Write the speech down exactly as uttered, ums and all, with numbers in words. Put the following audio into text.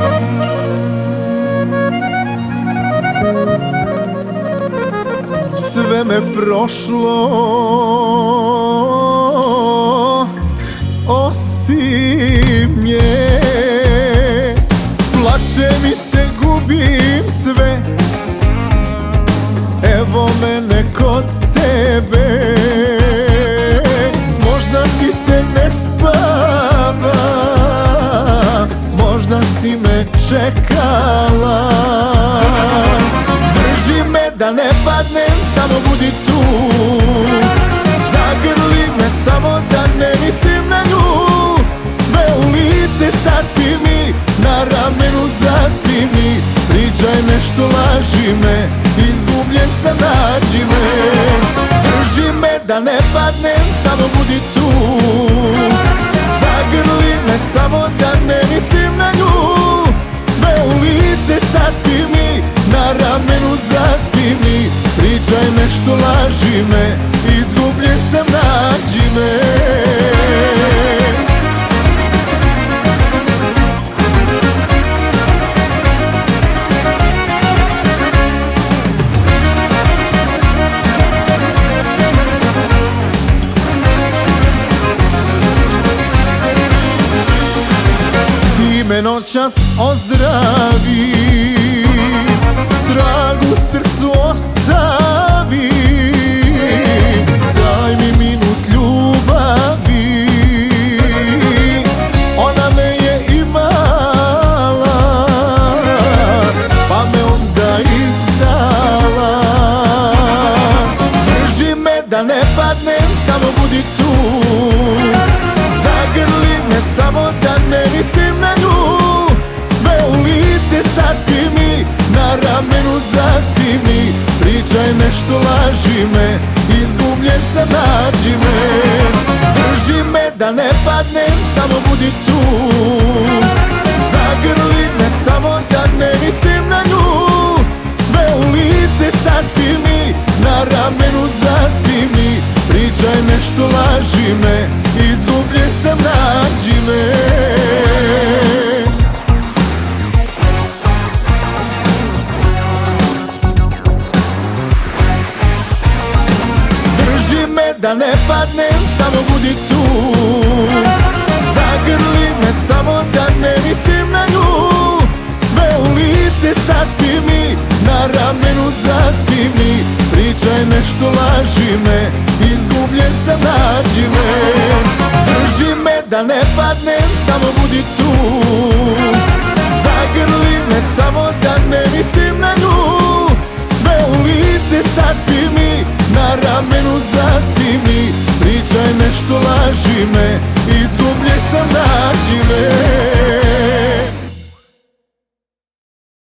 Sve me prošlo osim nje. Plače mi se, gubim sve, evo mene kod tebe. Možda ti se ne spava, možda si me čekala. Drži me da ne padnem, samo budi tu. Zagrli me samo da ne mislim na nju. Sve u lice saspi mi, na ramenu zaspi mi. Pričaj nešto, laži me, izgubljen sam, nađi me. Drži me da ne padnem, samo budi tu. Zagrli me samo da ne mislim na nju. Sve u lice saspi mi, na ramenu zaspi mi. Pričaj nešto, laži me, izgubljen sam, nađi me. Ti me noćas ozdravi, trag u srcu ostavi. Daj mi minut ljubavi, ona me je imala, pa me onda izdala. Drži me da ne padnem, samo budi tu. Zagrli me samo da ne mislim na nju. Sve u lice saspi mi, na ramenu zaspi mi. Pričaj nešto, laži me, izgubljen sam, nađi me. Drži me da ne padnem, samo budi tu. Zagrli me samo da ne mislim na nju. Sve u lice saspi mi, na ramenu zaspi mi. Pričaj nešto, laži me, izgubljen sam, nađi me. Drži me da ne padnem, samo budi tu. Zagrli me samo da ne mislim na nju. Sve u lice saspi mi, na ramenu zaspi mi. Pričaj nešto, laži me, izgubljen sam, nađi me. Drži me da ne padnem, samo budi tu. Zagrli me samo da ne mislim na nju. Sve u lice saspi mi, na ramenu zaspi mi. Pričaj nešto, laži me, izgubljen sam, nađi me.